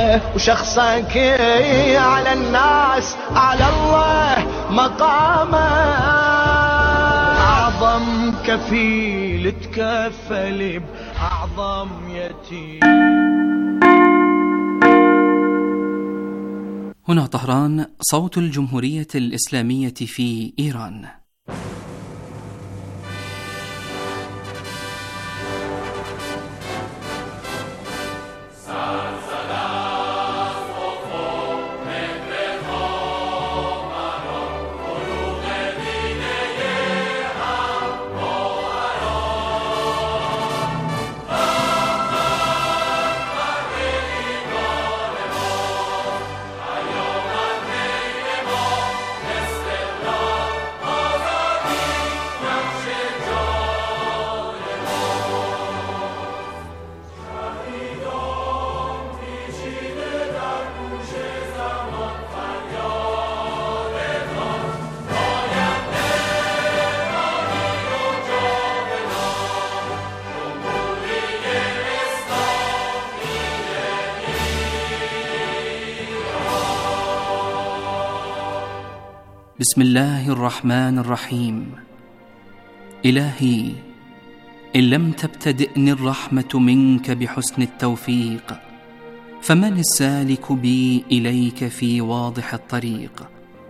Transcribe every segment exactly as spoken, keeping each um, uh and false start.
وشخصك على الناس على الله مقامه. أعظم كفيل تكفل بأعظم يتيم. هنا طهران، صوت الجمهورية الإسلامية في إيران. بسم الله الرحمن الرحيم. إلهي، إن لم تبتدئني الرحمة منك بحسن التوفيق، فمن السالك بي إليك في واضح الطريق؟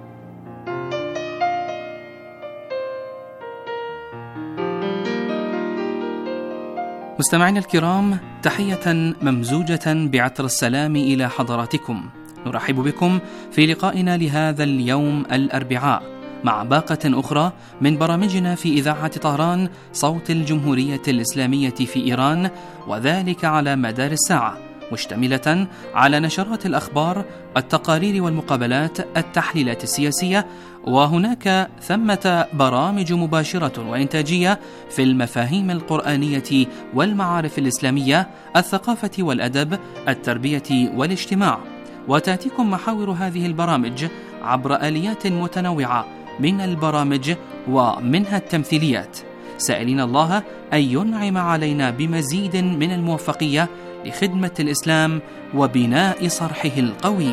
مستمعينا الكرام، تحية ممزوجة بعطر السلام إلى حضراتكم. نرحب بكم في لقائنا لهذا اليوم الأربعاء مع باقة أخرى من برامجنا في إذاعة طهران، صوت الجمهورية الإسلامية في إيران، وذلك على مدار الساعة، مشتملة على نشرات الأخبار، التقارير والمقابلات، التحليلات السياسية، وهناك ثمة برامج مباشرة وإنتاجية في المفاهيم القرآنية والمعارف الإسلامية، الثقافة والأدب، التربية والاجتماع. وتأتيكم محاور هذه البرامج عبر آليات متنوعة من البرامج ومنها التمثيليات، سائلين الله أن ينعم علينا بمزيد من الموفقية لخدمة الإسلام وبناء صرحه القويم.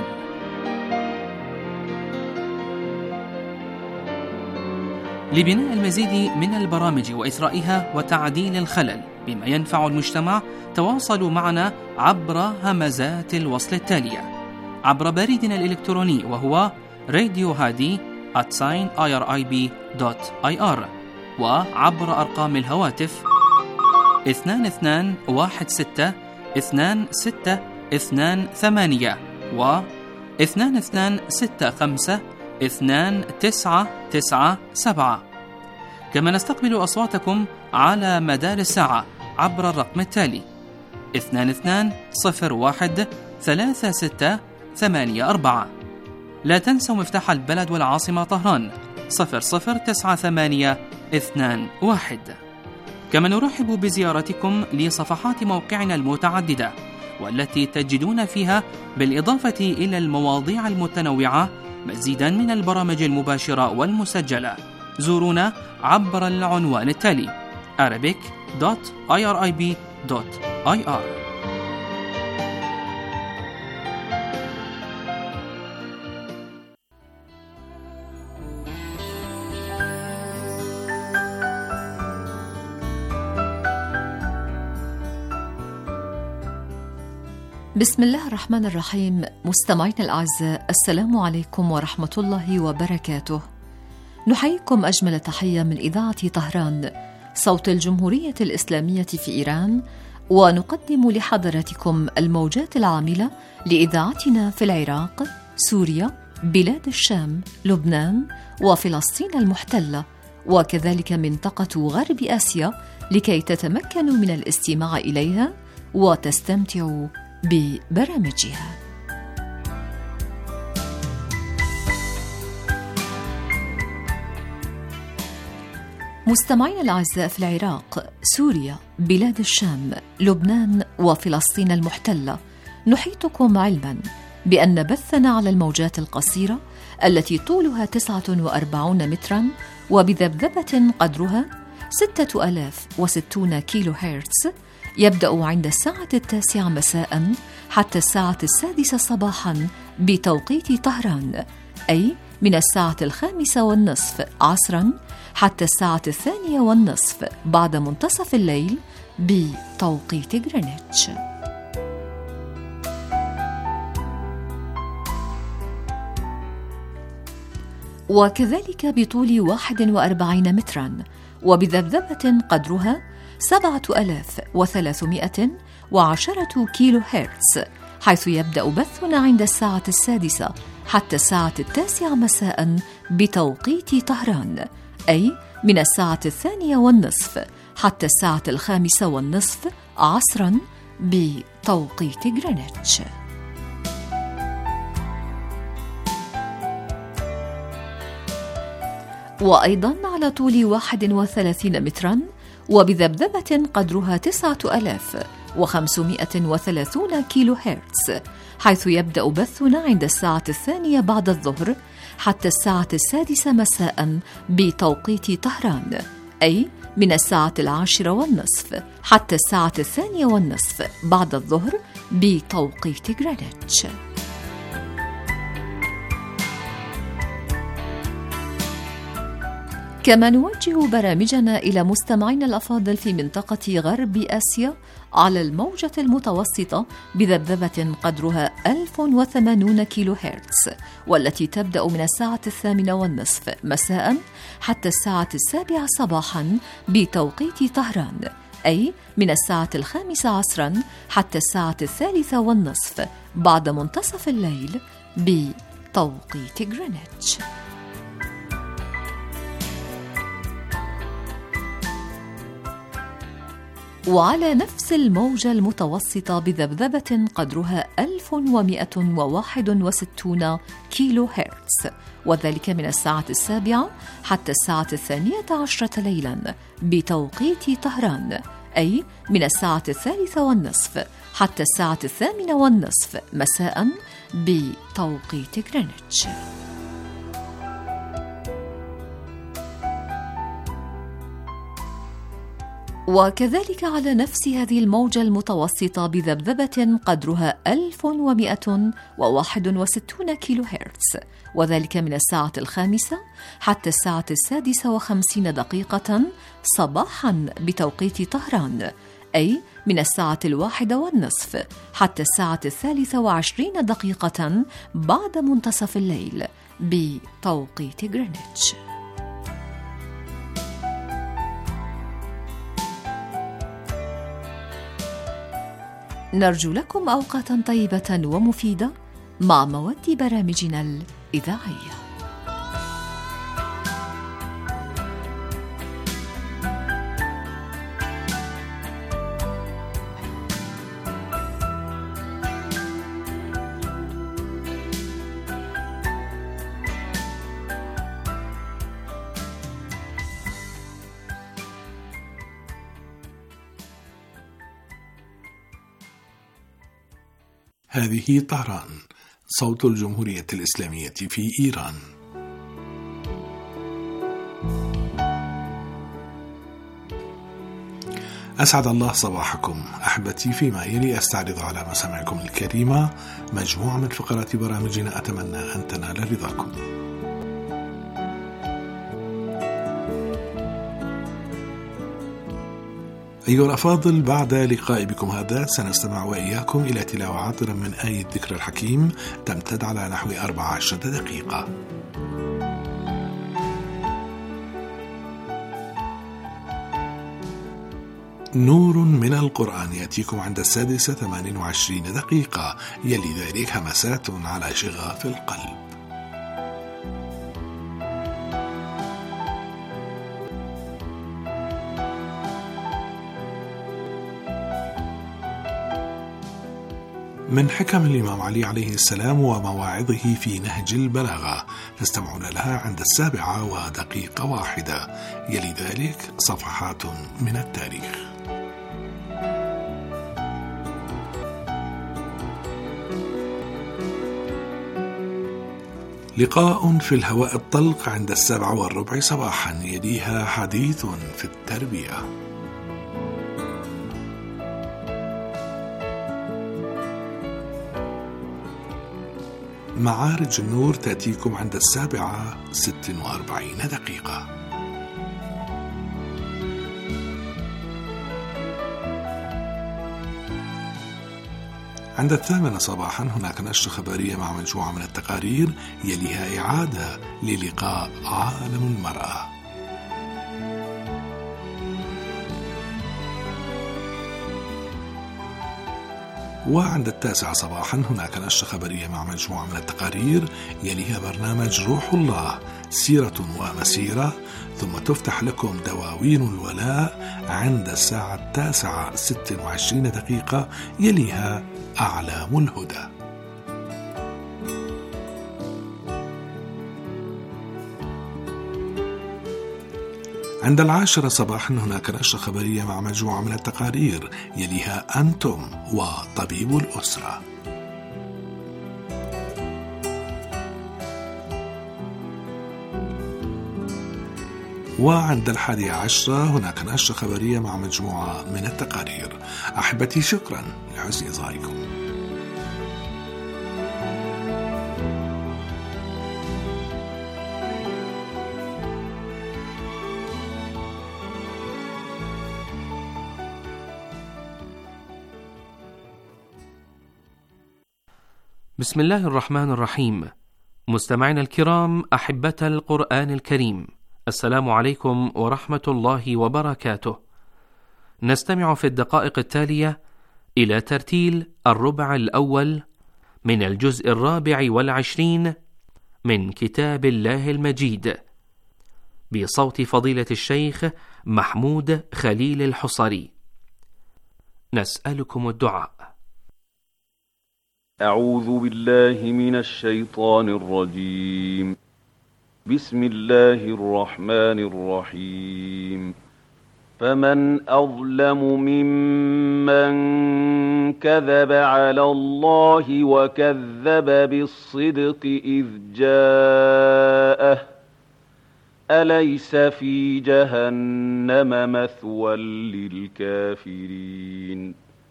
لبناء المزيد من البرامج وإثرائها وتعديل الخلل بما ينفع المجتمع، تواصلوا معنا عبر همزات الوصل التالية: عبر بريدنا الإلكتروني وهو راديو هادي آت آي آر آي بي دوت آي آر، وعبر أرقام الهواتف اثنان اثنان واحد ستة اثنان ستة اثنان ثمانية و اثنان اثنان ستة خمسة اثنان تسعة تسعة سبعة. كما نستقبل أصواتكم على مدار الساعة عبر الرقم التالي اثنان اثنان صفر واحد ثلاثة ستة ثمانية أربعة. لا تنسوا مفتاح البلد والعاصمة طهران صفر صفر تسعة ثمانية اثنان واحد. كما نرحب بزيارتكم لصفحات موقعنا المتعددة، والتي تجدون فيها بالإضافة إلى المواضيع المتنوعة مزيدا من البرامج المباشرة والمسجلة. زورونا عبر العنوان التالي arabic دوت آي آر آي بي دوت آي آر. بسم الله الرحمن الرحيم. مستمعينا الأعزاء، السلام عليكم ورحمة الله وبركاته. نحييكم أجمل تحية من إذاعة طهران، صوت الجمهورية الإسلامية في إيران، ونقدم لحضراتكم الموجات العاملة لإذاعتنا في العراق، سوريا، بلاد الشام، لبنان، وفلسطين المحتلة، وكذلك منطقة غرب آسيا، لكي تتمكنوا من الاستماع إليها وتستمتعوا ببرامجها. مستمعينا الأعزاء، في العراق، سوريا، بلاد الشام، لبنان، وفلسطين المحتلة، نحيطكم علما بأن بثنا على الموجات القصيرة التي طولها تسعة وأربعين مترا وبذبذبة قدرها ستة آلاف وستون كيلو هرتز يبدأ عند الساعة التاسعة مساء حتى الساعة السادسة صباحا بتوقيت طهران، أي من الساعة الخامسة والنصف عصرا حتى الساعة الثانية والنصف بعد منتصف الليل بتوقيت غرينتش. وكذلك بطول واحد وأربعين مترا وبذبذبة قدرها سبعة آلاف وثلاثمائة وعشرة كيلو هرتز، حيث يبدأ بثنا عند الساعة السادسة حتى الساعة التاسعة مساء بتوقيت طهران، أي من الساعة الثانية والنصف حتى الساعة الخامسة والنصف عصرا بتوقيت غرينتش. وأيضا على طول واحد وثلاثين مترا وبذبذبة قدرها تسعة آلاف وخمسمائة وثلاثون كيلو هرتز، حيث يبدأ بثنا عند الساعة الثانية بعد الظهر حتى الساعة السادسة مساء بتوقيت طهران، أي من الساعة العاشرة والنصف حتى الساعة الثانية والنصف بعد الظهر بتوقيت غرينتش. كما نوجه برامجنا إلى مستمعينا الأفاضل في منطقة غرب آسيا على الموجة المتوسطة بذبذبة قدرها ألف وثمانين كيلو هرتز، والتي تبدأ من الساعة الثامنة والنصف مساء حتى الساعة السابعة صباحا بتوقيت طهران، أي من الساعة الخامسة عصرا حتى الساعة الثالثة والنصف بعد منتصف الليل بتوقيت غرينتش. وعلى نفس الموجة المتوسطة بذبذبة قدرها ألف ومائة وواحد وستين كيلو هرتز، وذلك من الساعة السابعة حتى الساعة الثانية عشرة ليلا بتوقيت طهران، أي من الساعة الثالثة والنصف حتى الساعة الثامنة والنصف مساء بتوقيت غرينتش. وكذلك على نفس هذه الموجة المتوسطة بذبذبة قدرها ألف ومائة وواحد وستين كيلو هرتز، وذلك من الساعة الخامسة حتى الساعة السادسة وخمسين دقيقة صباحا بتوقيت طهران، أي من الساعة الواحدة والنصف حتى الساعة الثالثة وعشرين دقيقة بعد منتصف الليل بتوقيت غرينتش. نرجو لكم أوقاتا طيبة ومفيدة مع مواد برامجنا الإذاعية. هذه طهران، صوت الجمهورية الإسلامية في إيران. أسعد الله صباحكم أحبتي. فيما يلي أستعرض على مسامعكم الكريمة مجموعة من فقرات برامجنا أتمنى أن تنال رضاكم. أيها الأفاضل، بعد لقاء بكم هذا سنستمع وإياكم إلى تلاوة عاطرة من آية ذكر الحكيم تمتد على نحو أربع عشرة دقيقة. نور من القرآن يأتيكم عند السادسة ثمان وعشرين دقيقة، يلي ذلك همسات على شغاف القلب. من حكم الإمام علي عليه السلام ومواعظه في نهج البلاغة تستمعون لها عند السابعة ودقيقة واحدة، يلي ذلك صفحات من التاريخ. لقاء في الهواء الطلق عند السبع والربع صباحا، يليها حديث في التربية. معارج النور تأتيكم عند السابعة ست وأربعين دقيقة. عند الثامنة صباحا هناك نشرة خبرية مع مجموعة من التقارير يليها إعادة للقاء عالم المرأة. وعند التاسعة صباحا هناك نشرة خبرية مع مجموعة من التقارير يليها برنامج روح الله سيرة ومسيرة، ثم تفتح لكم دواوين الولاء عند الساعة التاسعة ست وعشرين دقيقة يليها أعلام الهدى. عند العاشرة صباحا هناك نشرة خبرية مع مجموعة من التقارير يليها أنتم وطبيب الأسرة. وعند الحادية عشرة هناك نشرة خبرية مع مجموعة من التقارير. أحبتي شكرا لحسن إصغائكم. بسم الله الرحمن الرحيم. مستمعينا الكرام، أحبة القرآن الكريم، السلام عليكم ورحمة الله وبركاته. نستمع في الدقائق التالية إلى ترتيل الربع الأول من الجزء الرابع والعشرين من كتاب الله المجيد بصوت فضيلة الشيخ محمود خليل الحصري. نسألكم الدعاء. أعوذ بالله من الشيطان الرجيم. بسم الله الرحمن الرحيم. فمن أظلم ممن كذب على الله وكذب بالصدق إذ جاءه أليس في جهنم مثوى للكافرين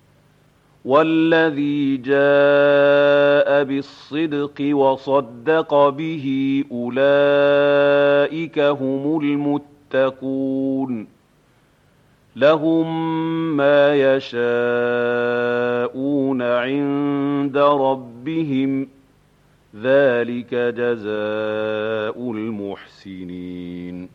والذي جاء بالصدق وصدق به أولئك هم المتقون لهم ما يشاءون عند ربهم ذلك جزاء المحسنين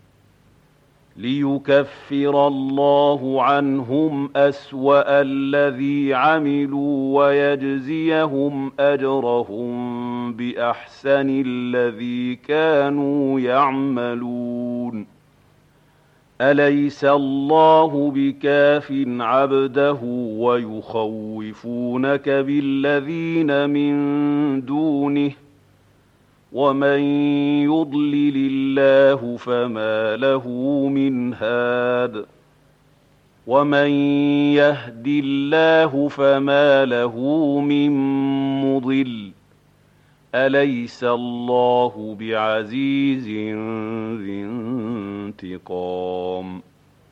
ليكفر الله عنهم أسوأ الذي عملوا ويجزيهم أجرهم بأحسن الذي كانوا يعملون أليس الله بكاف عبده ويخوفونك بالذين من دونه ومن يضلل الله فما له من هاد ومن يهد الله فما له من مضل أليس الله بعزيز ذي انتقام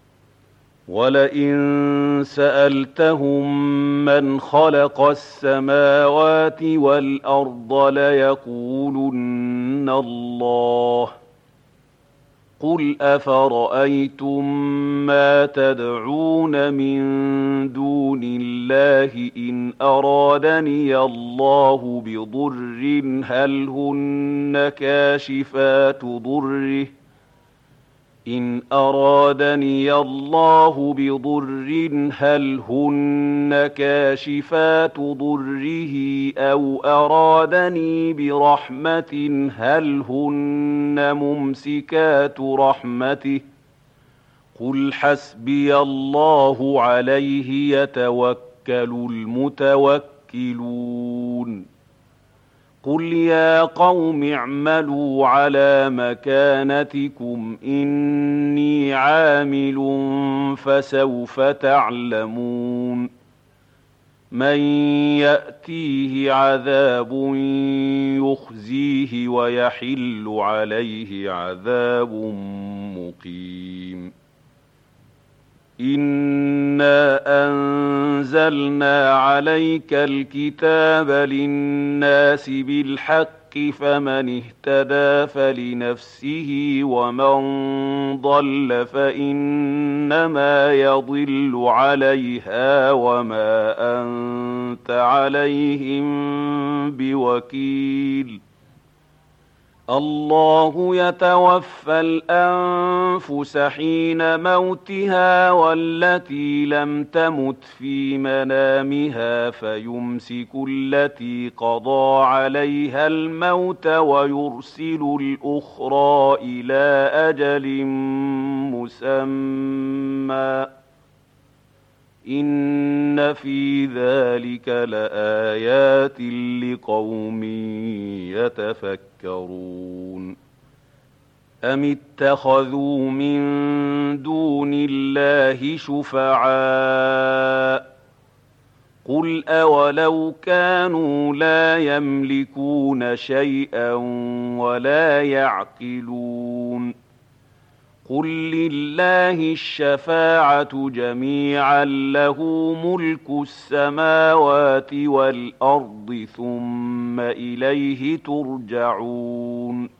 ولئن سألتهم من خلق السماوات والأرض ليقولن الله قل أفرأيتم ما تدعون من دون الله إن أرادني الله بضر هل هن كاشفات ضره إن أرادني الله بضر هل هن كاشفات ضره أو أرادني برحمة هل هن ممسكات رحمته قل حسبي الله عليه يتوكل المتوكلون قل يا قوم اعملوا على مكانتكم إني عامل فسوف تعلمون من يأتيه عذاب يخزيه ويحل عليه عذاب مقيم إنا أنزلنا عليك الكتاب للناس بالحق فمن اهتدى فلنفسه ومن ضل فإنما يضل عليها وما أنت عليهم بوكيل. الله يتوفى الأنفس حين موتها والتي لم تمت في منامها فيمسك التي قضى عليها الموت ويرسل الأخرى إلى أجل مسمى إن في ذلك لآيات لقوم يتفكرون. أم اتخذوا من دون الله شفعاء قل أولو كانوا لا يملكون شيئا ولا يعقلون قل لله الشفاعة جميعا له ملك السماوات والأرض ثم إليه ترجعون.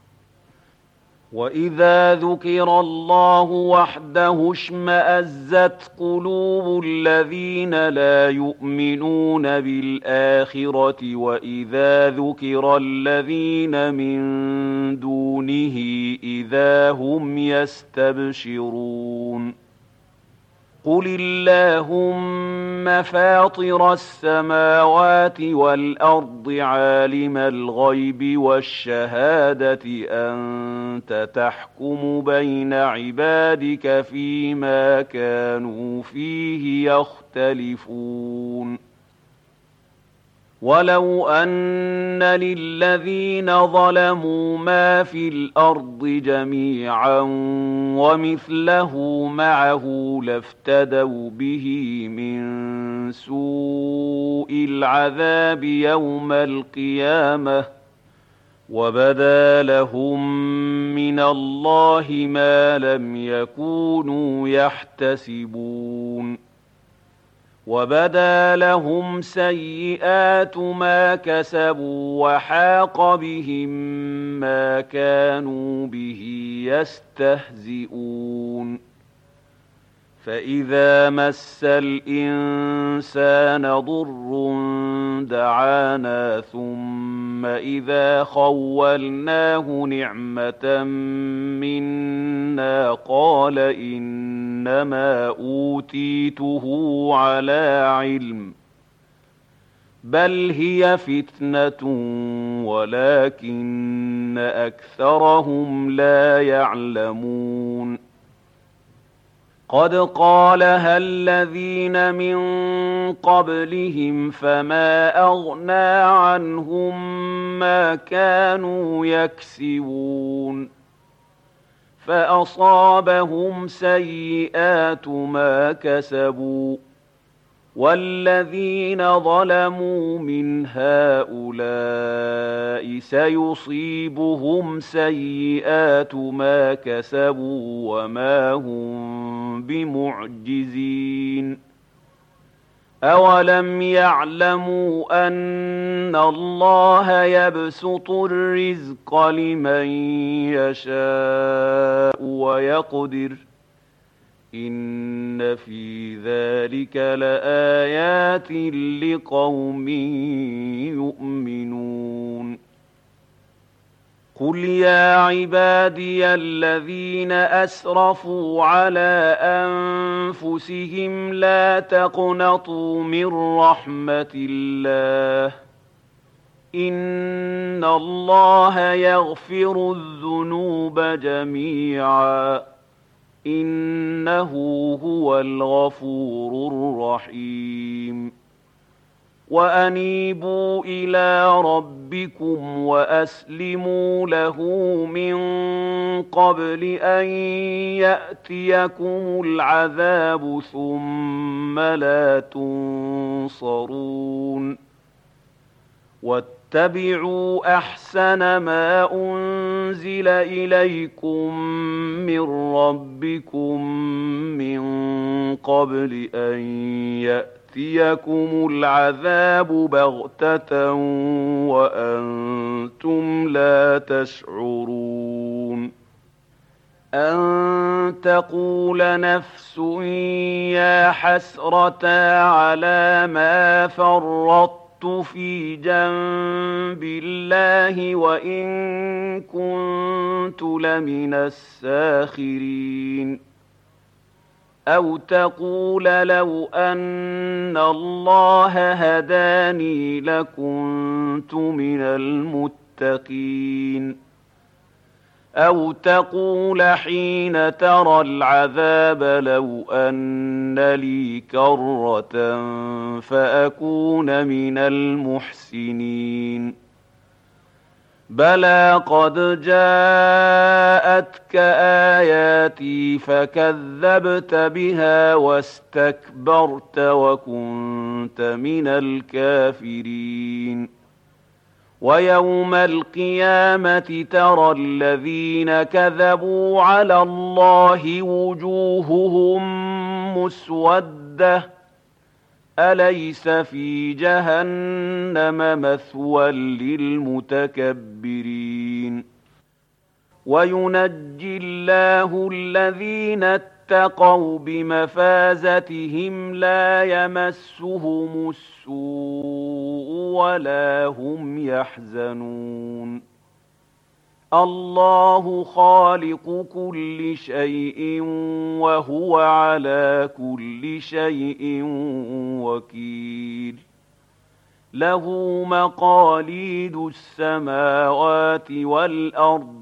وإذا ذكر الله وحده اشمأزت قلوب الذين لا يؤمنون بالآخرة وإذا ذكر الذين من دونه إذا هم يستبشرون. قل اللهم فاطر السماوات والأرض عالم الغيب والشهادة أنت تحكم بين عبادك فيما كانوا فيه يختلفون. ولو أن للذين ظلموا ما في الأرض جميعا ومثله معه لافتدوا به من سوء العذاب يوم القيامة وبدا لهم من الله ما لم يكونوا يحتسبون. وبدا لهم سيئات ما كسبوا وحاق بهم ما كانوا به يستهزئون. فإذا مس الإنسان ضر دعانا ثم إذا خولناه نعمة منا قال إنما أوتيته على علم بل هي فتنة ولكن أكثرهم لا يعلمون. قد قالها الذين من قبلهم فما أغنى عنهم ما كانوا يكسبون فأصابهم سيئات ما كسبوا والذين ظلموا من هؤلاء سيصيبهم سيئات ما كسبوا وما هم بمعجزين. أولم يعلموا أن الله يبسط الرزق لمن يشاء ويقدر إن في ذلك لآيات لقوم يؤمنون. قل يا عبادي الذين أسرفوا على أنفسهم لا تقنطوا من رحمة الله إن الله يغفر الذنوب جميعا إنه هو الغفور الرحيم. وأنيبوا إلى ربكم وأسلموا له من قبل أن يأتيكم العذاب ثم لا تنصرون. واتبعوا أحسن ما أنزل إليكم من ربكم من قبل أن يأتيكم يأتيكم العذاب بغتة وأنتم لا تشعرون أن تقول نفس يا حسرة على ما فرطت في جنب الله وإن كنت لمن الساخرين أو تقول لو أن الله هداني لكنت من المتقين أو تقول حين ترى العذاب لو أن لي كرة فأكون من المحسنين بلى قد جاءتك آياتي فكذبت بها واستكبرت وكنت من الكافرين ويوم القيامة ترى الذين كذبوا على الله وجوههم مسودة أليس في جهنم مثوى للمتكبرين وينجي الله الذين اتقوا بمفازتهم لا يمسهم السوء ولا هم يحزنون الله خالق كل شيء وهو على كل شيء وكيل له مقاليد السماوات والأرض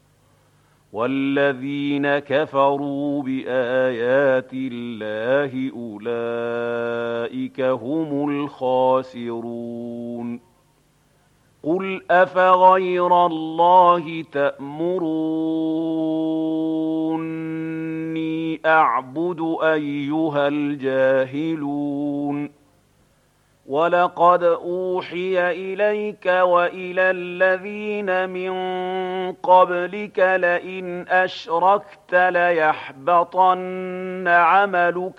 والذين كفروا بآيات الله أولئك هم الخاسرون قل أفغير الله تأمروني أعبد أيها الجاهلون ولقد أوحي إليك وإلى الذين من قبلك لئن أشركت ليحبطن عملك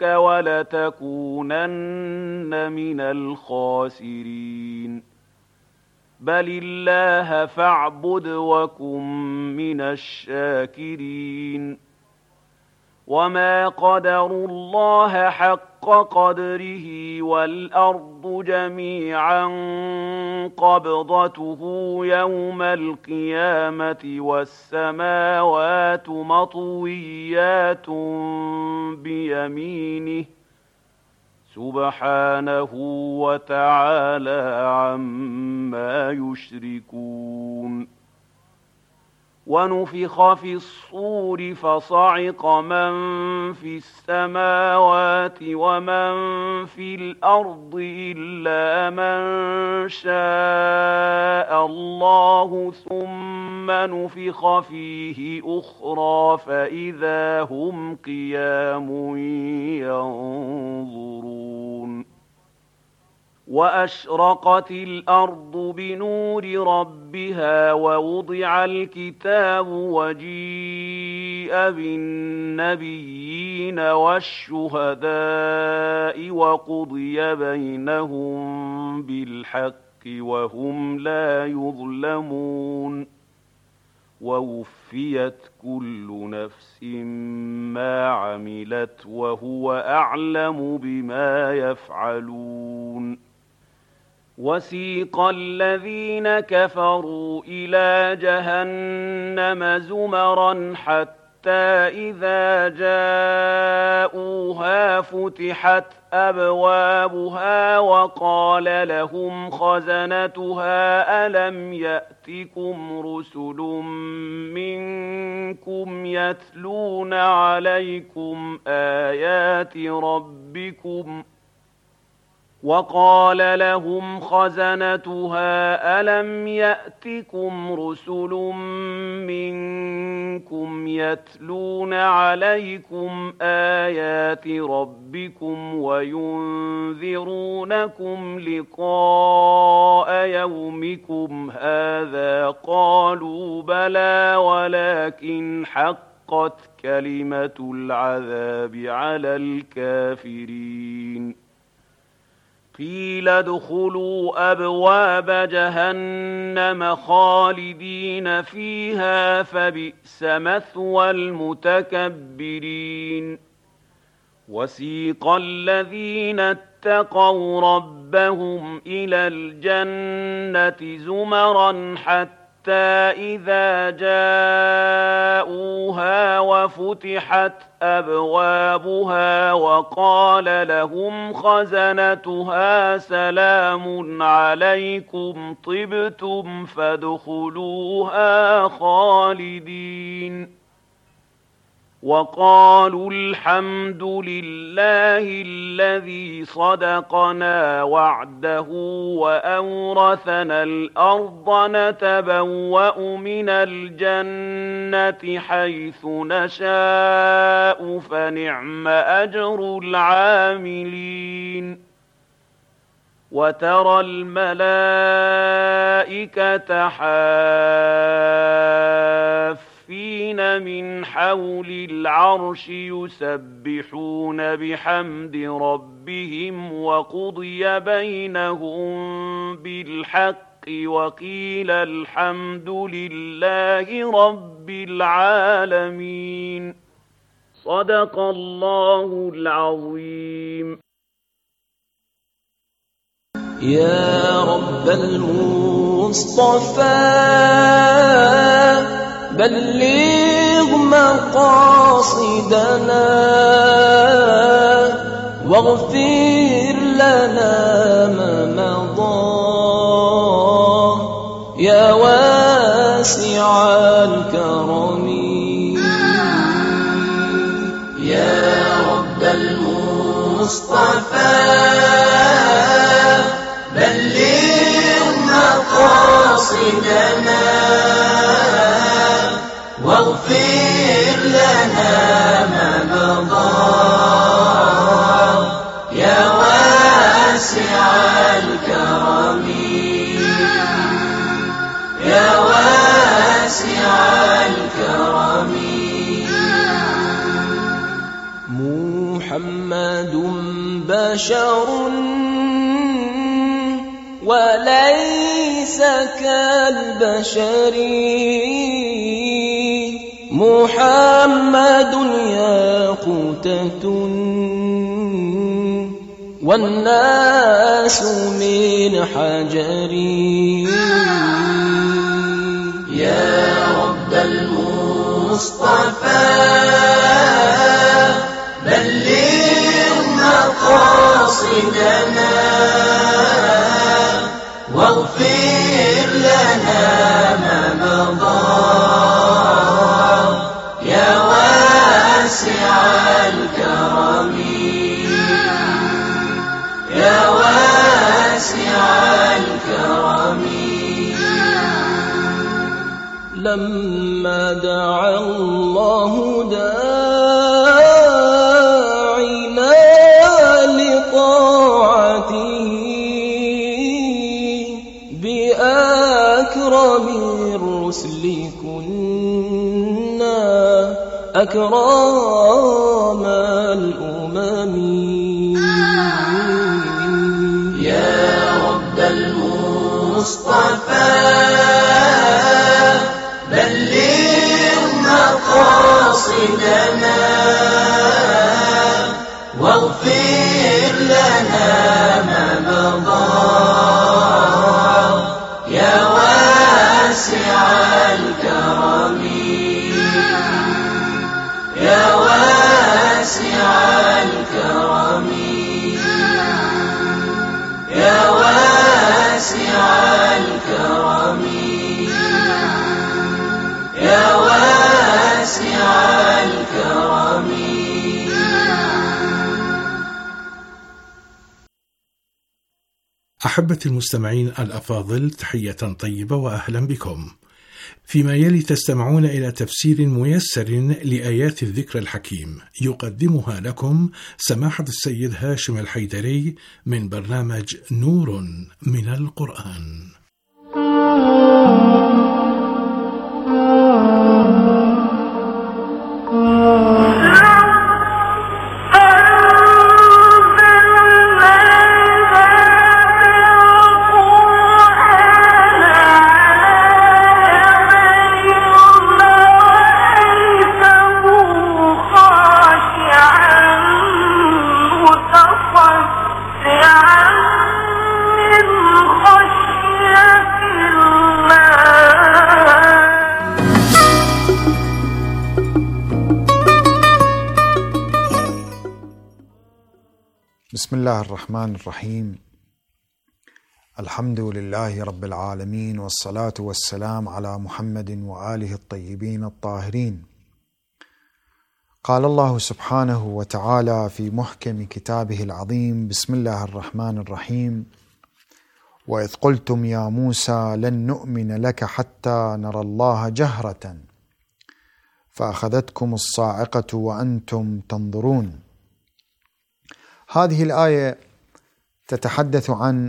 ولتكونن من الخاسرين بل الله فاعبد وكن من الشاكرين وما قدروا الله حق قدره والأرض جميعا قبضته يوم القيامة والسماوات مطويات بيمينه سبحانه وتعالى عما يشركون ونفخ في الصور فصعق من في السماوات ومن في الأرض إلا من شاء الله ثم نفخ فيه أخرى فإذا هم قيام ينظرون وأشرقت الأرض بنور ربها ووضع الكتاب وجيء بالنبيين والشهداء وقضي بينهم بالحق وهم لا يظلمون ووفيت كل نفس ما عملت وهو أعلم بما يفعلون وسيق الذين كفروا إلى جهنم زمرا حتى إذا جاءوها فتحت أبوابها وقال لهم خزنتها ألم يأتكم رسل منكم يتلون عليكم آيات ربكم وقال لهم خزنتها ألم يأتكم رسل منكم يتلون عليكم آيات ربكم وينذرونكم لقاء يومكم هذا قالوا بلى ولكن حقت كلمة العذاب على الكافرين قيل ادخلوا أبواب جهنم خالدين فيها فبئس مثوى المتكبرين وسيق الذين اتقوا ربهم إلى الجنة زمرا حتى إذا جاءوها وفتحت أبوابها وقال لهم خزنتها سلام عليكم طبتم فادخلوها خالدين وقالوا الحمد لله الذي صدقنا وعده وأورثنا الأرض نتبوأ من الجنة حيث نشاء فنعم أجر العاملين وترى الملائكة حافين من حول العرش يسبحون بحمد ربهم وقضي بينهم بالحق وقيل الحمد لله رب العالمين صدق الله العظيم. يا رب المصطفى بلغ مقاصدنا واغفر لنا ما مضى يا واسع الكرم. يا رب المصطفى بلغ مقاصدنا واغفر لنا ما مضى يا واسع الكرم يا واسع الكرم. محمد بشر وليس كالبشر محمد ياقوتة والناس من حجر. يا رب المصطفى بلغ مقاصدنا واغفر لنا ما مضى يا واسع الكرم يا واسع الكرم. لما دعا الله داعينا لطاعته بأكرم الرسل كنا أكرم الأمم. يا رب المصطفى بلغ مقاصدنا واغفر لنا ما مضى يا واسع الكرم يا واسع الكرم يا واسع الكرم يا واسع الكرم. أحبتي المستمعين الأفاضل، تحية طيبة وأهلا بكم. فيما يلي تستمعون إلى تفسير ميسر لآيات الذكر الحكيم يقدمها لكم سماحة السيد هاشم الحيدري من برنامج نور من القرآن. أنزلنا بسم الله الرحمن الرحيم. الحمد لله رب العالمين، والصلاة والسلام على محمد وآله الطيبين الطاهرين. قال الله سبحانه وتعالى في محكم كتابه العظيم: بسم الله الرحمن الرحيم: وإذ قلتم يا موسى لن نؤمن لك حتى نرى الله جهرة فأخذتكم الصاعقة وأنتم تنظرون. هذه الآية تتحدث عن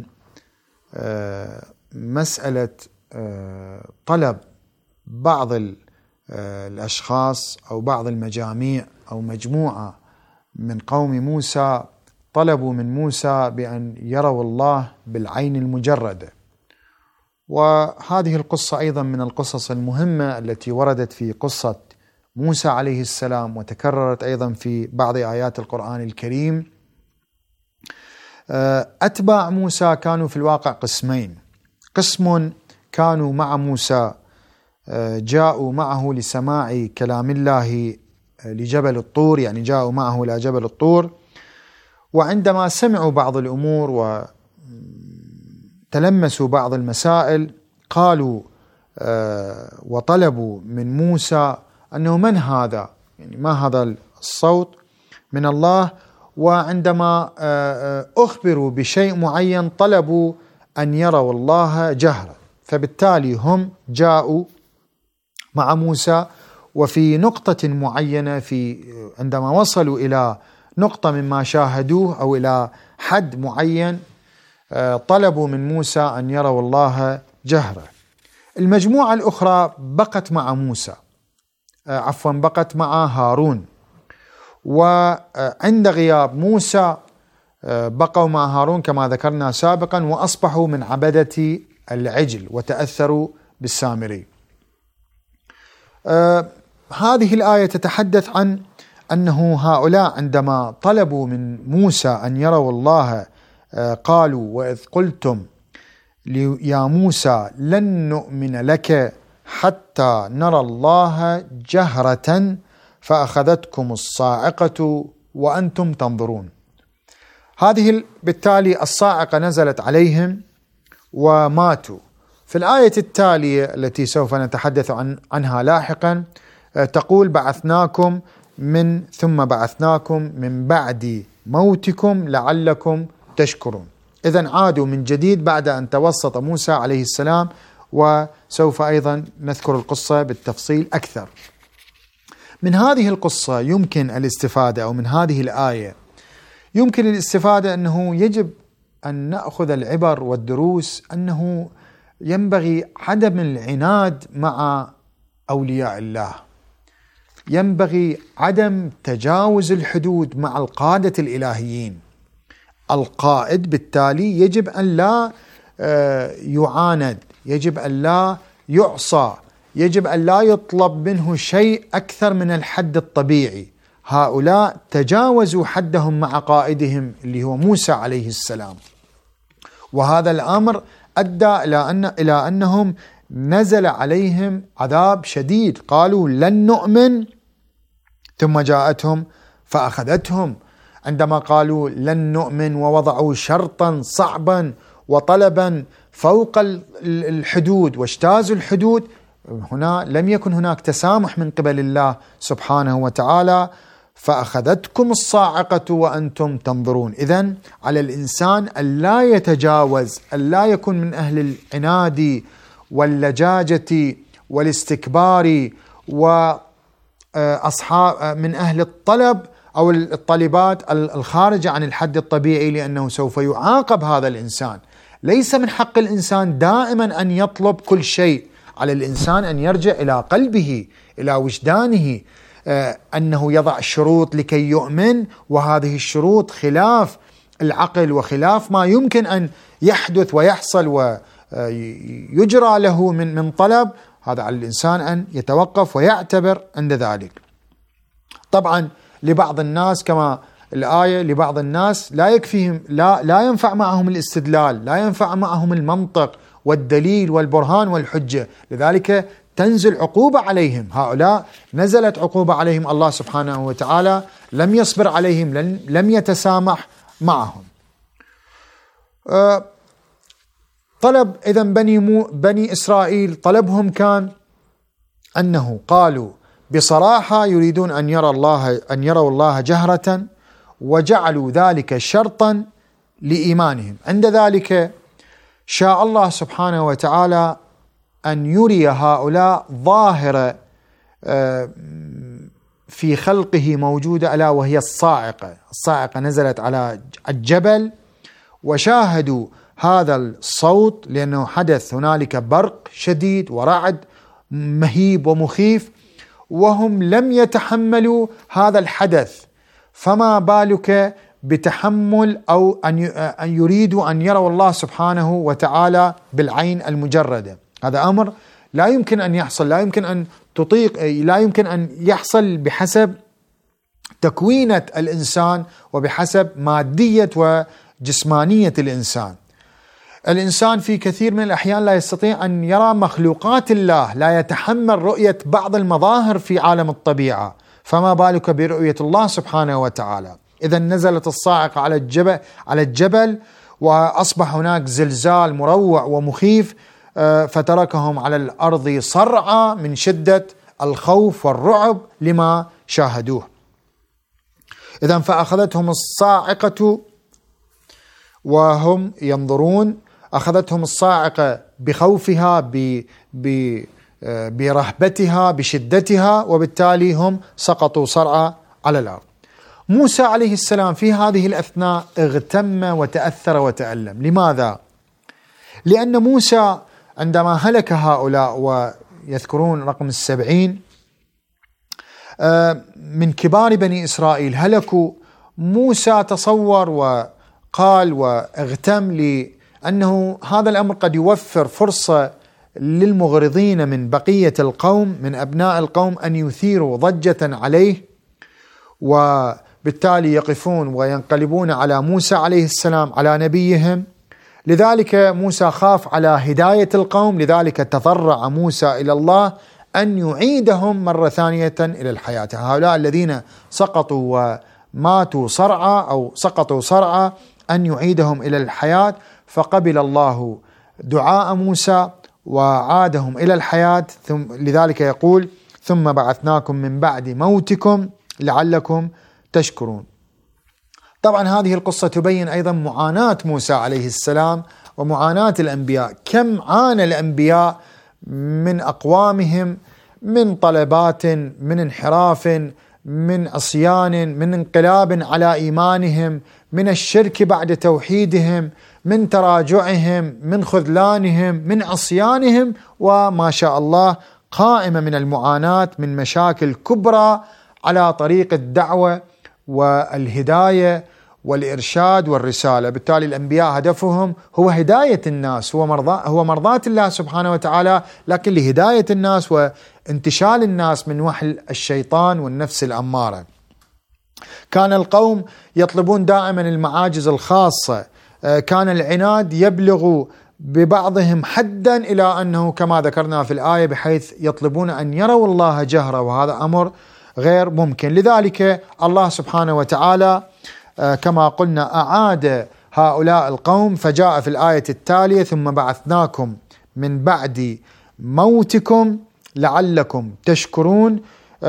مسألة طلب بعض الأشخاص أو بعض المجاميع أو مجموعة من قوم موسى، طلبوا من موسى بأن يروا الله بالعين المجردة. وهذه القصة أيضا من القصص المهمة التي وردت في قصة موسى عليه السلام، وتكررت أيضا في بعض آيات القرآن الكريم. أتباع موسى كانوا في الواقع قسمين: قسم كانوا مع موسى، جاءوا معه لسماع كلام الله لجبل الطور، يعني جاءوا معه إلى جبل الطور، وعندما سمعوا بعض الأمور وتلمسوا بعض المسائل قالوا وطلبوا من موسى أنه من هذا، يعني ما هذا الصوت من الله. وعندما أخبروا بشيء معين طلبوا أن يروا الله جهرا، فبالتالي هم جاءوا مع موسى، وفي نقطة معينة في عندما وصلوا إلى نقطة مما شاهدوه أو إلى حد معين طلبوا من موسى أن يروا الله جهرا. المجموعة الأخرى بقت مع موسى، عفوا بقت مع هارون، وعند غياب موسى بقوا مع هارون كما ذكرنا سابقا، وأصبحوا من عبدة العجل وتأثروا بالسامري. آه هذه الآية تتحدث عن أنه هؤلاء عندما طلبوا من موسى أن يروا الله آه قالوا: وإذ قلتم يا موسى لن نؤمن لك حتى نرى الله جهرة فأخذتكم الصاعقة وأنتم تنظرون. هذه بالتالي الصاعقة نزلت عليهم وماتوا. في الآية التالية التي سوف نتحدث عن عنها لاحقا تقول: بعثناكم من ثم بعثناكم من بعد موتكم لعلكم تشكرون. إذن عادوا من جديد بعد أن توسط موسى عليه السلام، وسوف أيضا نذكر القصة بالتفصيل أكثر. من هذه القصة يمكن الاستفادة، أو من هذه الآية يمكن الاستفادة أنه يجب أن نأخذ العبر والدروس، أنه ينبغي عدم العناد مع أولياء الله، ينبغي عدم تجاوز الحدود مع القادة الإلهيين. القائد بالتالي يجب أن لا يعاند، يجب أن لا يعصى، يجب أن لا يطلب منه شيء أكثر من الحد الطبيعي. هؤلاء تجاوزوا حدهم مع قائدهم اللي هو موسى عليه السلام، وهذا الأمر أدى إلى أن إلى أنهم نزل عليهم عذاب شديد. قالوا لن نؤمن، ثم جاءتهم فأخذتهم. عندما قالوا لن نؤمن ووضعوا شرطا صعبا وطلبا فوق الحدود واجتازوا الحدود، هنا لم يكن هناك تسامح من قبل الله سبحانه وتعالى. فأخذتكم الصاعقة وأنتم تنظرون. إذن على الإنسان أن لا يتجاوز، أن لا يكون من أهل العناد واللجاجة والاستكبار وأصحاب من أهل الطلب أو الطالبات الخارجة عن الحد الطبيعي، لأنه سوف يعاقب هذا الإنسان. ليس من حق الإنسان دائما أن يطلب كل شيء، على الإنسان أن يرجع إلى قلبه، إلى وجدانه، آه أنه يضع شروط لكي يؤمن، وهذه الشروط خلاف العقل وخلاف ما يمكن أن يحدث ويحصل ويجرى له من من طلب. هذا على الإنسان أن يتوقف ويعتبر عند ذلك. طبعا لبعض الناس كما الآية، لبعض الناس لا يكفيهم، لا لا ينفع معهم الاستدلال، لا ينفع معهم المنطق والدليل والبرهان والحجة، لذلك تنزل عقوبة عليهم. هؤلاء نزلت عقوبة عليهم، الله سبحانه وتعالى لم يصبر عليهم، لم يتسامح معهم. طلب إذا بني, مو بني إسرائيل طلبهم كان أنه قالوا بصراحة يريدون أن يرى الله أن يروا الله جهرة، وجعلوا ذلك شرطا لإيمانهم. عند ذلك شاء الله سبحانه وتعالى أن يري هؤلاء ظاهرة في خلقه موجودة، ألا وهي الصاعقة. الصاعقة نزلت على الجبل وشاهدوا هذا الصوت، لأنه حدث هنالك برق شديد ورعد مهيب ومخيف، وهم لم يتحملوا هذا الحدث، فما بالك بتحمل أو أن يريدوا أن يروا الله سبحانه وتعالى بالعين المجردة. هذا أمر لا يمكن أن يحصل، لا يمكن أن تطيق، لا يمكن أن يحصل بحسب تكوينة الإنسان وبحسب مادية وجسمانية الإنسان. الإنسان في كثير من الأحيان لا يستطيع أن يرى مخلوقات الله، لا يتحمل رؤية بعض المظاهر في عالم الطبيعة، فما بالك برؤية الله سبحانه وتعالى. إذا نزلت الصاعقة على الجبل على الجبل وأصبح هناك زلزال مروع ومخيف، فتركهم على الأرض صرعى من شدة الخوف والرعب لما شاهدوه. إذا فأخذتهم الصاعقة وهم ينظرون، أخذتهم الصاعقة بخوفها برهبتها بشدتها، وبالتالي هم سقطوا صرعى على الأرض. موسى عليه السلام في هذه الأثناء اغتم وتأثر وتألم. لماذا؟ لأن موسى عندما هلك هؤلاء، ويذكرون رقم السبعين من كبار بني إسرائيل هلكوا، موسى تصور وقال واغتم لأنه هذا الأمر قد يوفر فرصة للمغرضين من بقية القوم من أبناء القوم أن يثيروا ضجة عليه، وبالتالي يقفون وينقلبون على موسى عليه السلام على نبيهم. لذلك موسى خاف على هداية القوم، لذلك تضرع موسى إلى الله أن يعيدهم مرة ثانية إلى الحياة. هؤلاء الذين سقطوا وماتوا صرعى أو سقطوا صرعى أن يعيدهم إلى الحياة، فقبل الله دعاء موسى وعادهم إلى الحياة. ثم لذلك يقول ثم بعثناكم من بعد موتكم لعلكم تشكرون. طبعا هذه القصة تبين أيضا معاناة موسى عليه السلام ومعاناة الأنبياء. كم عانى الأنبياء من أقوامهم من طلبات، من انحراف، من عصيان، من انقلاب على إيمانهم، من الشرك بعد توحيدهم، من تراجعهم، من خذلانهم، من عصيانهم، وما شاء الله قائمة من المعاناة من مشاكل كبرى على طريق الدعوة والهداية والإرشاد والرسالة. بالتالي الأنبياء هدفهم هو هداية الناس، هو مرضاة هو مرضاة الله سبحانه وتعالى، لكن لهداية الناس وانتشال الناس من وحل الشيطان والنفس الأمارة. كان القوم يطلبون دائما المعاجز الخاصة، كان العناد يبلغ ببعضهم حدا إلى أنه كما ذكرنا في الآية بحيث يطلبون أن يروا الله جهرة، وهذا أمر غير ممكن. لذلك الله سبحانه وتعالى كما قلنا أعاد هؤلاء القوم، فجاء في الآية التالية ثم بعثناكم من بعد موتكم لعلكم تشكرون.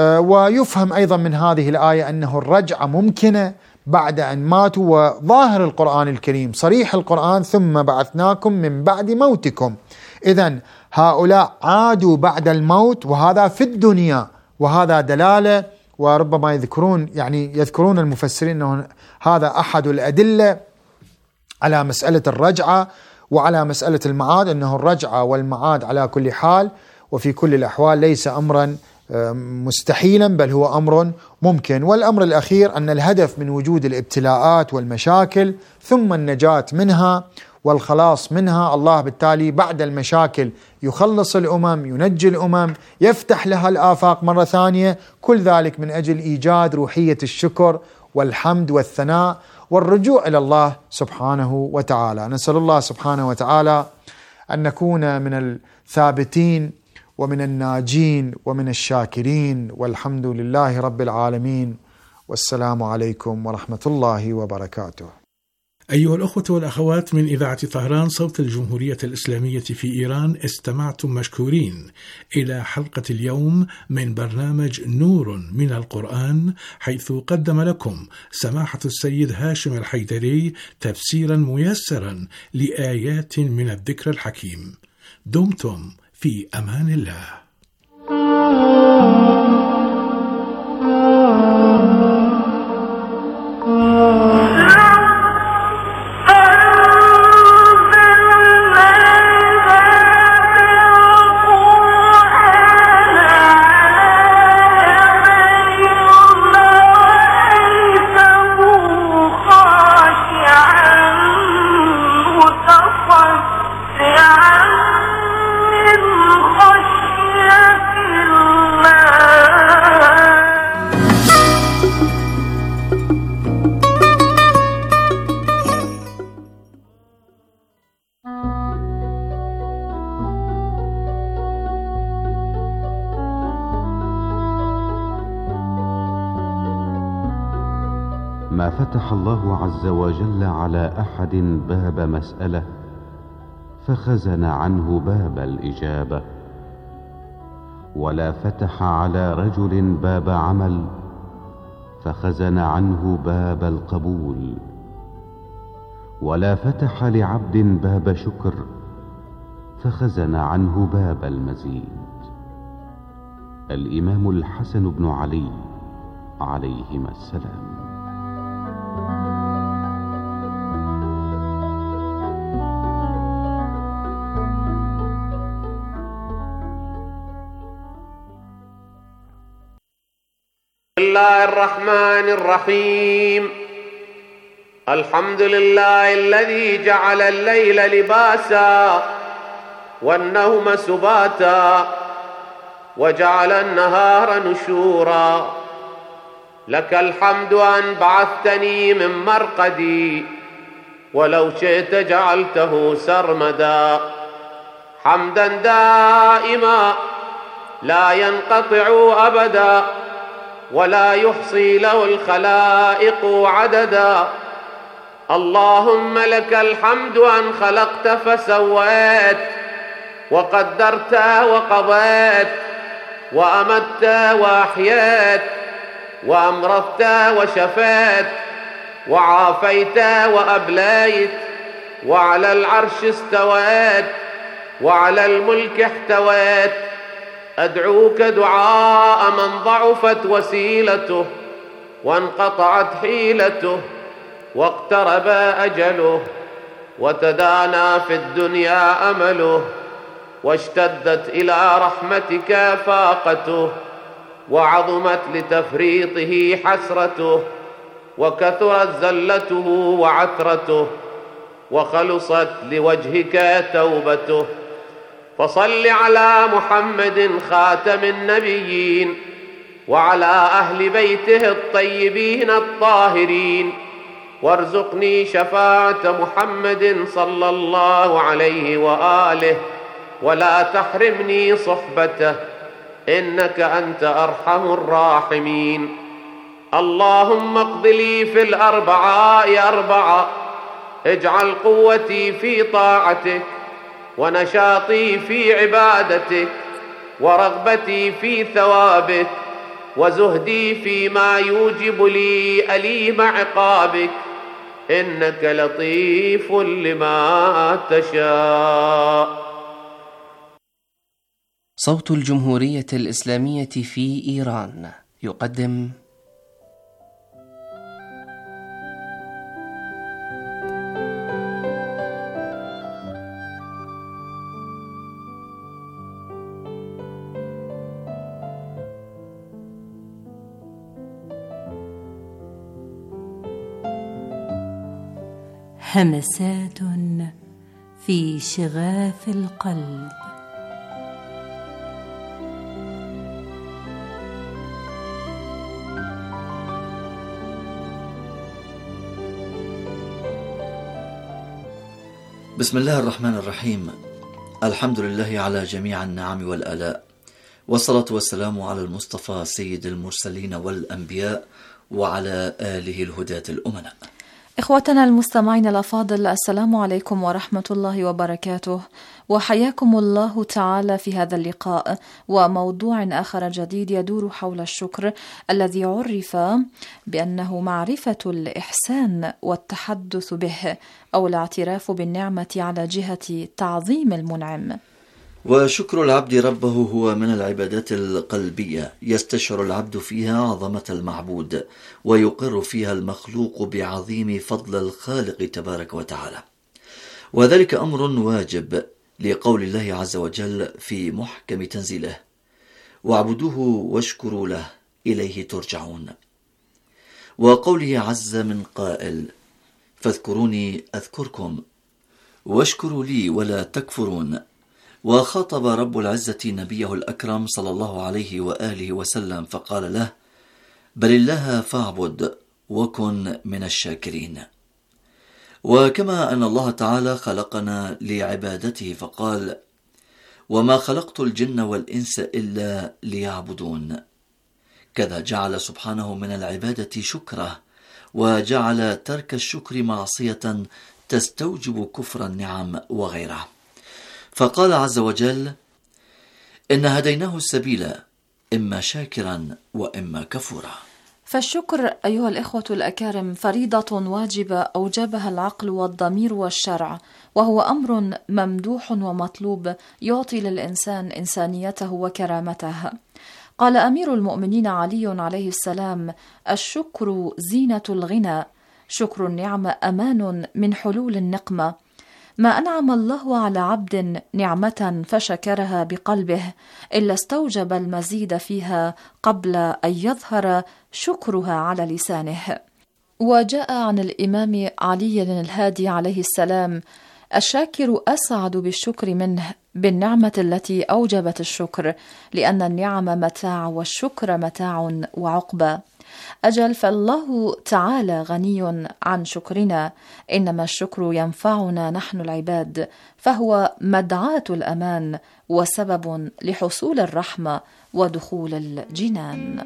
ويفهم أيضا من هذه الآية أنه الرجعة ممكنة بعد أن ماتوا، وظاهر القرآن الكريم صريح القرآن ثم بعثناكم من بعد موتكم. إذن هؤلاء عادوا بعد الموت، وهذا في الدنيا، وهذا دلالة، وربما يذكرون يعني يذكرون المفسرين أنه هذا أحد الأدلة على مسألة الرجعة وعلى مسألة المعاد، أنه الرجعة والمعاد على كل حال وفي كل الأحوال ليس أمرا مستحيلا، بل هو أمر ممكن. والأمر الأخير أن الهدف من وجود الابتلاءات والمشاكل ثم النجاة منها والخلاص منها. الله بالتالي بعد المشاكل يخلص الأمم، ينجي الأمم، يفتح لها الآفاق مرة ثانية، كل ذلك من أجل إيجاد روحية الشكر والحمد والثناء والرجوع إلى الله سبحانه وتعالى. نسأل الله سبحانه وتعالى أن نكون من الثابتين ومن الناجين ومن الشاكرين، والحمد لله رب العالمين، والسلام عليكم ورحمة الله وبركاته. أيها الأخوة والأخوات من إذاعة طهران صوت الجمهورية الإسلامية في إيران، استمعتم مشكورين إلى حلقة اليوم من برنامج نور من القرآن، حيث قدم لكم سماحة السيد هاشم الحيدري تفسيرا ميسرا لآيات من الذكر الحكيم. دمتم في أمان الله. ما فتح الله عز وجل على أحد باب مسألة فخزن عنه باب الإجابة، ولا فتح على رجل باب عمل فخزن عنه باب القبول، ولا فتح لعبد باب شكر فخزن عنه باب المزيد. الإمام الحسن بن علي عليهما السلام. بسم الله الرحمن الرحيم. الحمد لله الذي جعل الليل لباسا والنوم سباتا وجعل النهار نشورا. لك الحمد أن بعثتني من مرقدي ولو شئت جعلته سرمدا، حمدا دائما لا ينقطع أبدا ولا يحصي له الخلائق عددا. اللهم لك الحمد أن خلقت فسويت وقدرت وقضيت وأمت وأحييت وأمرضت وشفيت وعافيت وأبليت، وعلى العرش استويت وعلى الملك احتويت. أدعوك دعاء من ضعفت وسيلته وانقطعت حيلته واقترب أجله وتدانى في الدنيا أمله واشتدت إلى رحمتك فاقته وعظمت لتفريطه حسرته وكثرت زلته وعثرته وخلصت لوجهك توبته. فصل على محمد خاتم النبيين وعلى أهل بيته الطيبين الطاهرين، وارزقني شفاعة محمد صلى الله عليه وآله ولا تحرمني صحبته إنك أنت أرحم الراحمين. اللهم اقض لي في الأربعاء أربعة، اجعل قوتي في طاعتك ونشاطي في عبادتك ورغبتي في ثوابك وزهدي فيما يوجب لي أليم عقابك، إنك لطيف لما تشاء. صوت الجمهورية الإسلامية في إيران يقدم همسات في شغاف القلب. بسم الله الرحمن الرحيم. الحمد لله على جميع النعم والآلاء، والصلاة والسلام على المصطفى سيد المرسلين والأنبياء وعلى آله الهداة الأمناء. إخوتنا المستمعين الأفاضل، السلام عليكم ورحمة الله وبركاته، وحياكم الله تعالى في هذا اللقاء وموضوع آخر جديد يدور حول الشكر الذي عرف بأنه معرفة الإحسان والتحدث به أو الاعتراف بالنعمة على جهة تعظيم المنعم. وشكر العبد ربه هو من العبادات القلبية يستشعر العبد فيها عظمة المعبود ويقر فيها المخلوق بعظيم فضل الخالق تبارك وتعالى، وذلك أمر واجب لقول الله عز وجل في محكم تنزيله: واعبدوه واشكروا له إليه ترجعون، وقوله عز من قائل: فاذكروني أذكركم واشكروا لي ولا تكفرون. وخاطب رب العزة نبيه الأكرم صلى الله عليه وآله وسلم فقال له: بل الله فاعبد وكن من الشاكرين. وكما أن الله تعالى خلقنا لعبادته فقال: وما خلقت الجن والإنس إلا ليعبدون، كذا جعل سبحانه من العبادة شكره، وجعل ترك الشكر معصية تستوجب كفر النعم وغيره، فقال عز وجل: إن هديناه السبيل إما شاكرا وإما كفورا. فالشكر أيها الإخوة الأكارم فريضة واجبة أوجبها العقل والضمير والشرع، وهو أمر ممدوح ومطلوب يعطي للإنسان إنسانيته وكرامته. قال أمير المؤمنين علي عليه السلام: الشكر زينة الغنى، شكر النعمة أمان من حلول النقمة. ما أنعم الله على عبد نعمة فشكرها بقلبه إلا استوجب المزيد فيها قبل أن يظهر شكرها على لسانه. وجاء عن الإمام علي الهادي عليه السلام: الشاكر أسعد بالشكر منه بالنعمة التي أوجبت الشكر، لأن النعم متاع والشكر متاع وعقبى. أجل فالله تعالى غني عن شكرنا، إنما الشكر ينفعنا نحن العباد، فهو مدعاة الأمان وسبب لحصول الرحمة ودخول الجنان.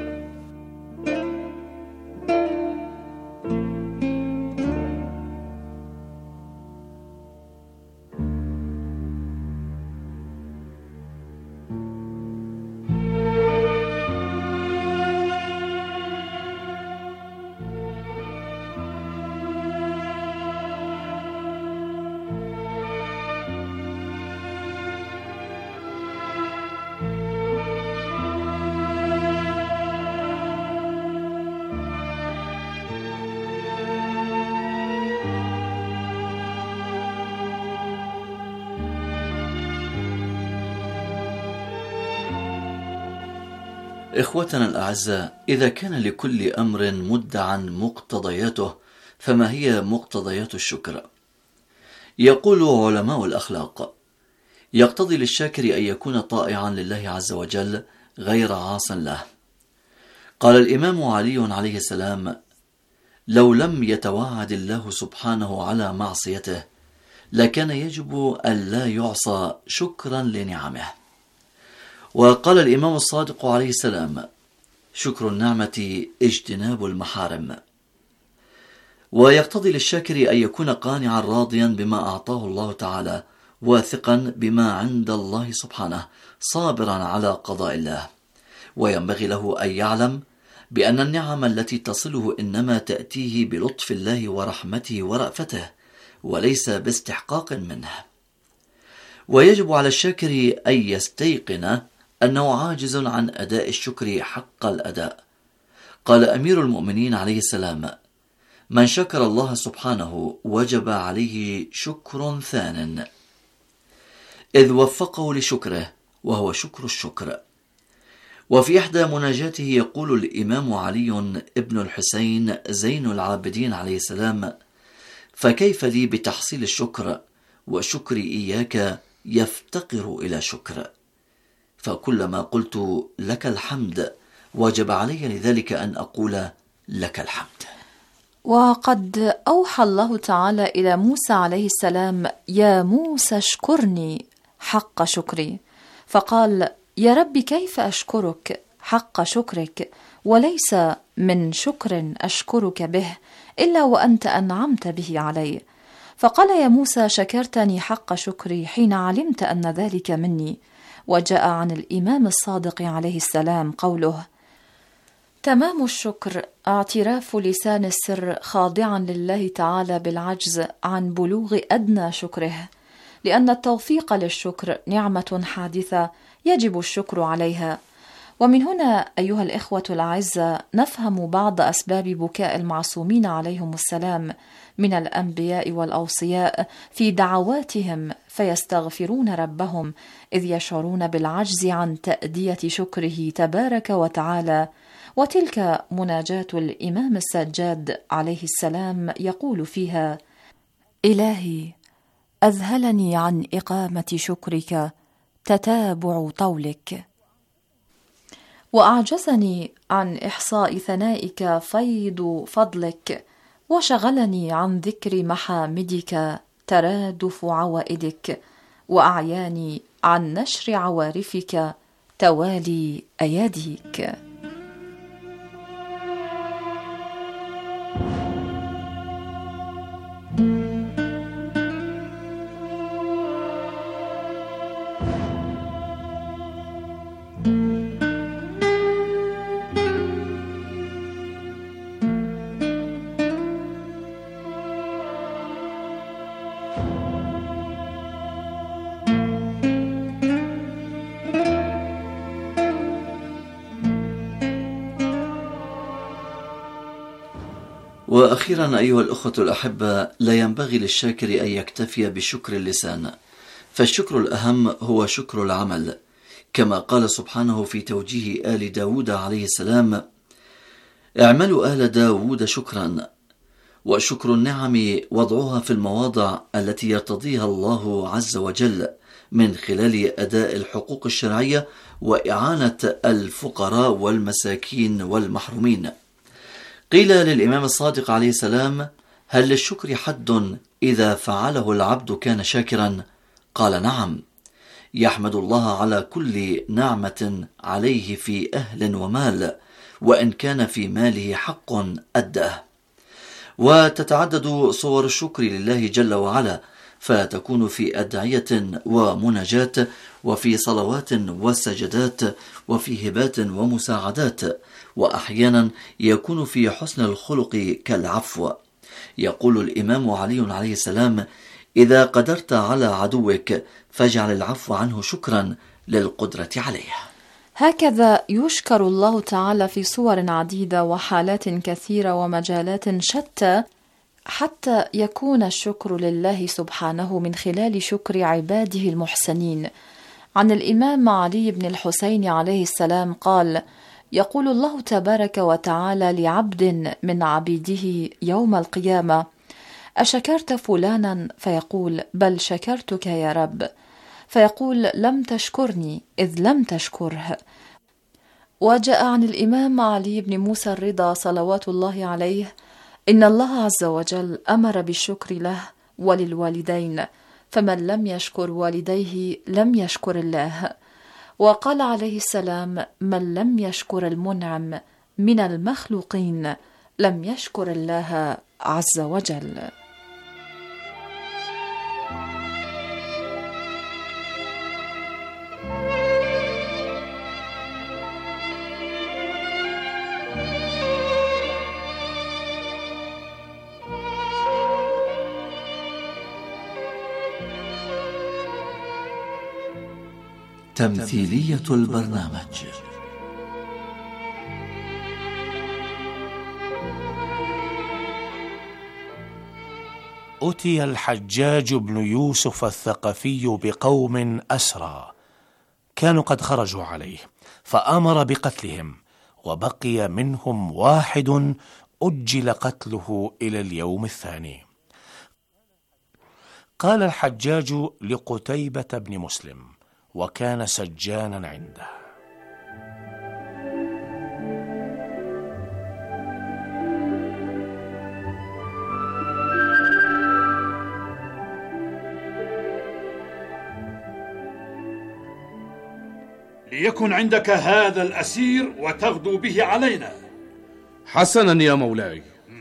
إخوتنا الأعزاء، إذا كان لكل أمر مدعا مقتضياته، فما هي مقتضيات الشكر؟ يقول علماء الأخلاق: يقتضي للشاكر أن يكون طائعا لله عز وجل غير عاص له. قال الإمام علي عليه السلام: لو لم يتوعد الله سبحانه على معصيته لكان يجب أن لا يعصى شكرا لنعمه. وقال الإمام الصادق عليه السلام: شكر النعمة اجتناب المحارم. ويقتضي للشاكر أن يكون قانعا راضيا بما أعطاه الله تعالى، واثقا بما عند الله سبحانه، صابرا على قضاء الله. وينبغي له أن يعلم بأن النعم التي تصله إنما تأتيه بلطف الله ورحمته ورأفته، وليس باستحقاق منه. ويجب على الشاكر أن يستيقن أنه عاجز عن أداء الشكر حق الأداء. قال أمير المؤمنين عليه السلام: من شكر الله سبحانه وجب عليه شكر ثان، إذ وفقه لشكره، وهو شكر الشكر. وفي إحدى مناجاته يقول الإمام علي ابن الحسين زين العابدين عليه السلام: فكيف لي بتحصيل الشكر وشكري إياك يفتقر إلى شكر؟ فكلما قلت لك الحمد وجب علي لذلك أن أقول لك الحمد. وقد أوحى الله تعالى إلى موسى عليه السلام: يا موسى اشكرني حق شكري، فقال: يا رب كيف أشكرك حق شكرك وليس من شكر أشكرك به إلا وأنت أنعمت به علي. فقال يا موسى شكرتني حق شكري حين علمت أن ذلك مني. وجاء عن الإمام الصادق عليه السلام قوله: تمام الشكر اعتراف لسان السر خاضعا لله تعالى بالعجز عن بلوغ أدنى شكره، لأن التوفيق للشكر نعمة حادثة يجب الشكر عليها. ومن هنا أيها الإخوة الأعزاء نفهم بعض أسباب بكاء المعصومين عليهم السلام من الأنبياء والأوصياء في دعواتهم، فيستغفرون ربهم إذ يشعرون بالعجز عن تأدية شكره تبارك وتعالى. وتلك مناجاة الإمام السجاد عليه السلام يقول فيها: إلهي أذهلني عن إقامة شكرك تتابع طولك، وأعجزني عن إحصاء ثنائك فيض فضلك، وشغلني عن ذكر محامدك ترادف عوائدك، وأعياني عن نشر عوارفك توالي أياديك. وأخيرا أيها الأخوة الأحبة، لا ينبغي للشاكر أن يكتفي بشكر اللسان، فالشكر الأهم هو شكر العمل، كما قال سبحانه في توجيه آل داود عليه السلام: اعملوا آل داود شكرا. وشكر النعم وضعها في المواضع التي يرتضيها الله عز وجل من خلال أداء الحقوق الشرعية وإعانة الفقراء والمساكين والمحرومين. قيل للإمام الصادق عليه السلام: هل للشكر حد إذا فعله العبد كان شاكرا؟ قال: نعم، يحمد الله على كل نعمة عليه في أهل ومال، وإن كان في ماله حق أداه. وتتعدد صور الشكر لله جل وعلا، فتكون في أدعية ومناجات، وفي صلوات وسجدات، وفي هبات ومساعدات، وأحيانا يكون في حسن الخلق كالعفو. يقول الإمام علي عليه السلام: إذا قدرت على عدوك فاجعل العفو عنه شكرا للقدرة عليه. هكذا يشكر الله تعالى في صور عديدة وحالات كثيرة ومجالات شتى، حتى يكون الشكر لله سبحانه من خلال شكر عباده المحسنين. عن الإمام علي بن الحسين عليه السلام قال: يقول الله تبارك وتعالى لعبد من عبيده يوم القيامة: أشكرت فلانا؟ فيقول: بل شكرتك يا رب. فيقول: لم تشكرني إذ لم تشكره. وجاء عن الإمام علي بن موسى الرضا صلوات الله عليه: إن الله عز وجل أمر بالشكر له وللوالدين، فمن لم يشكر والديه لم يشكر الله. وقال عليه السلام: من لم يشكر المنعم من المخلوقين لم يشكر الله عز وجل. تمثيلية البرنامج. أتي الحجاج بن يوسف الثقفي بقوم أسرى كانوا قد خرجوا عليه، فأمر بقتلهم، وبقي منهم واحد أجل قتله إلى اليوم الثاني. قال الحجاج لقتيبة بن مسلم، وكان سجانا عنده: ليكن عندك هذا الأسير وتغدو به علينا، حسنا يا مولاي.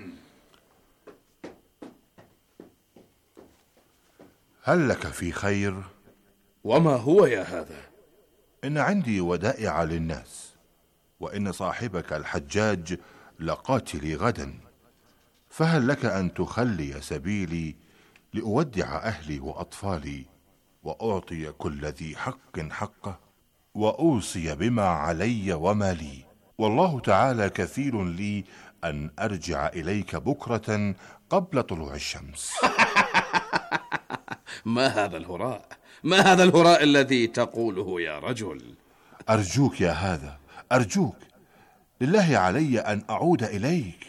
هل لك في خير؟ وما هو يا هذا؟ إن عندي ودائع للناس، وإن صاحبك الحجاج لقاتلي غدا، فهل لك أن تخلي سبيلي لأودع أهلي وأطفالي، وأعطي كل ذي حق حقه، وأوصي بما علي وما لي، والله تعالى كثير لي أن أرجع إليك بكرة قبل طلوع الشمس. ما هذا الهراء؟ ما هذا الهراء الذي تقوله يا رجل؟ أرجوك يا هذا، أرجوك، لله علي أن أعود إليك.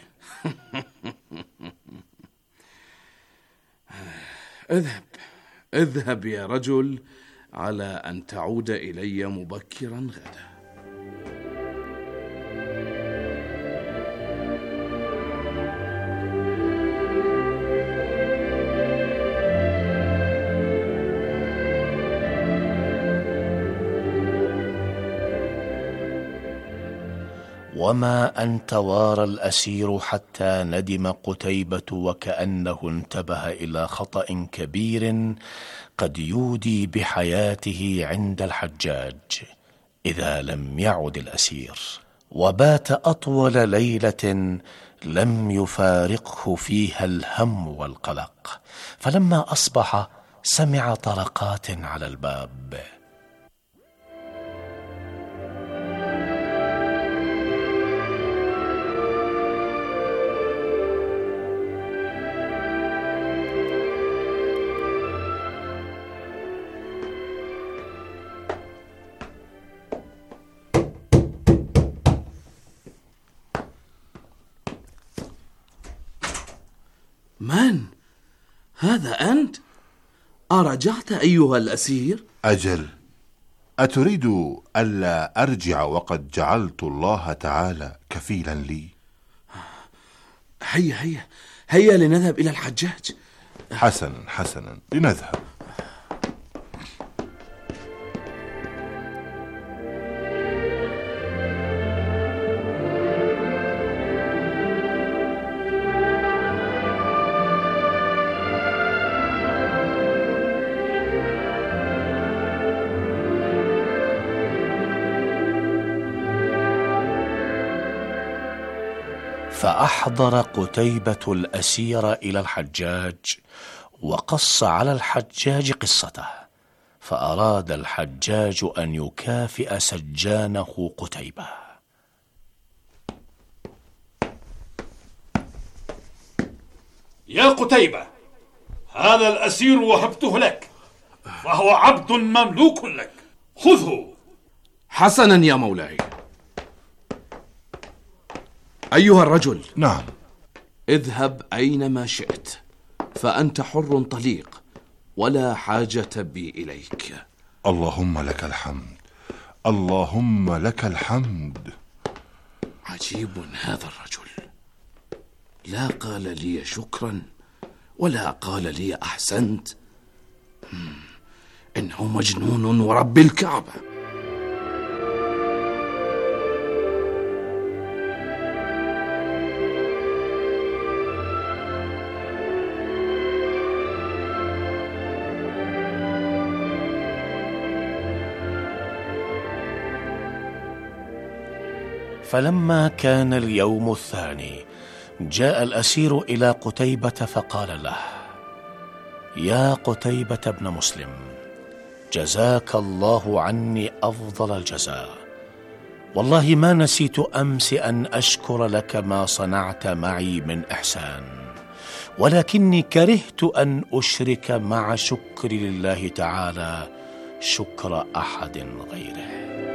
اذهب اذهب يا رجل، على أن تعود إلي مبكرا غدا. وما أن توارى الأسير حتى ندم قتيبة وكأنه انتبه إلى خطأ كبير قد يودي بحياته عند الحجاج إذا لم يعد الأسير، وبات أطول ليلة لم يفارقه فيها الهم والقلق، فلما أصبح سمع طرقات على الباب. من؟ هذا أنت؟ أرجعت أيها الأسير؟ أجل، أتريد ألا أرجع وقد جعلت الله تعالى كفيلا لي؟ هيا هيا هيا لنذهب إلى الحجاج. حسنا حسنا، لنذهب. فأحضر قتيبة الأسير إلى الحجاج وقص على الحجاج قصته، فأراد الحجاج أن يكافئ سجانه قتيبة. يا قتيبة، هذا الأسير وهبته لك، وهو عبد مملوك لك، خذه. حسنا يا مولاي. أيها الرجل. نعم. اذهب أينما شئت، فأنت حر طليق، ولا حاجة بي إليك. اللهم لك الحمد، اللهم لك الحمد. عجيب هذا الرجل، لا قال لي شكرا ولا قال لي أحسنت. إنه مجنون ورب الكعبة. فلما كان اليوم الثاني جاء الأسير إلى قتيبة فقال له: يا قتيبة بن مسلم، جزاك الله عني أفضل الجزاء، والله ما نسيت أمس أن أشكر لك ما صنعت معي من إحسان، ولكني كرهت أن أشرك مع شكري لله تعالى شكر أحد غيره.